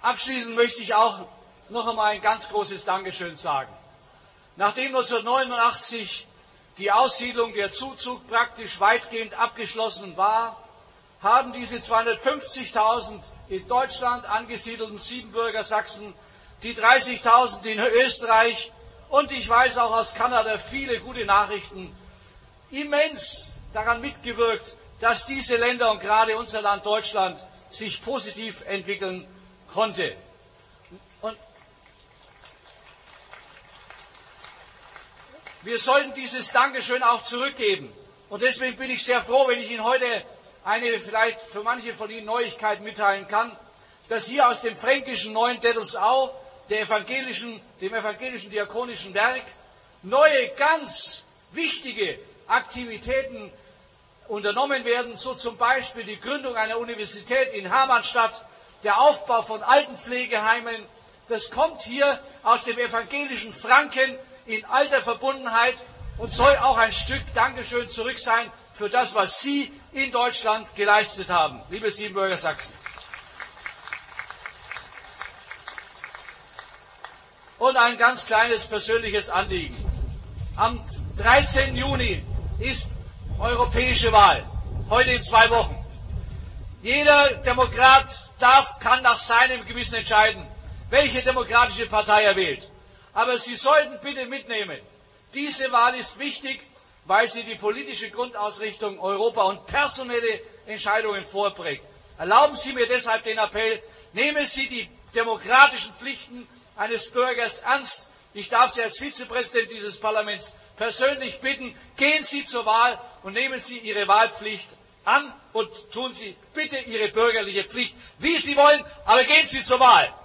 Abschließend möchte ich auch noch einmal ein ganz großes Dankeschön sagen. Nachdem 1989 die Aussiedlung, der Zuzug praktisch weitgehend abgeschlossen war, haben diese 250.000 in Deutschland angesiedelten Siebenbürger Sachsen, die 30.000 in Österreich und ich weiß auch aus Kanada viele gute Nachrichten, immens daran mitgewirkt, dass diese Länder und gerade unser Land Deutschland sich positiv entwickeln konnte. Und wir sollten dieses Dankeschön auch zurückgeben. Und deswegen bin ich sehr froh, wenn ich Ihnen heute eine vielleicht für manche von Ihnen Neuigkeit mitteilen kann, dass hier aus dem fränkischen Neuendettelsau, dem evangelischen diakonischen Werk, neue, ganz wichtige Aktivitäten unternommen werden, so zum Beispiel die Gründung einer Universität in Hermannstadt, der Aufbau von Altenpflegeheimen. Das kommt hier aus dem evangelischen Franken in alter Verbundenheit und soll auch ein Stück Dankeschön zurück sein für das, was Sie in Deutschland geleistet haben, liebe Siebenbürger Sachsen. Und ein ganz kleines persönliches Anliegen. Am 13. Juni ist europäische Wahl, heute in 2 Wochen. Jeder Demokrat kann nach seinem Gewissen entscheiden, welche demokratische Partei er wählt. Aber Sie sollten bitte mitnehmen, diese Wahl ist wichtig, weil sie die politische Grundausrichtung Europa und personelle Entscheidungen vorbringt. Erlauben Sie mir deshalb den Appell, nehmen Sie die demokratischen Pflichten eines Bürgers ernst. Ich darf Sie als Vizepräsident dieses Parlaments persönlich bitten, gehen Sie zur Wahl und nehmen Sie Ihre Wahlpflicht an und tun Sie bitte Ihre bürgerliche Pflicht, wie Sie wollen, aber gehen Sie zur Wahl.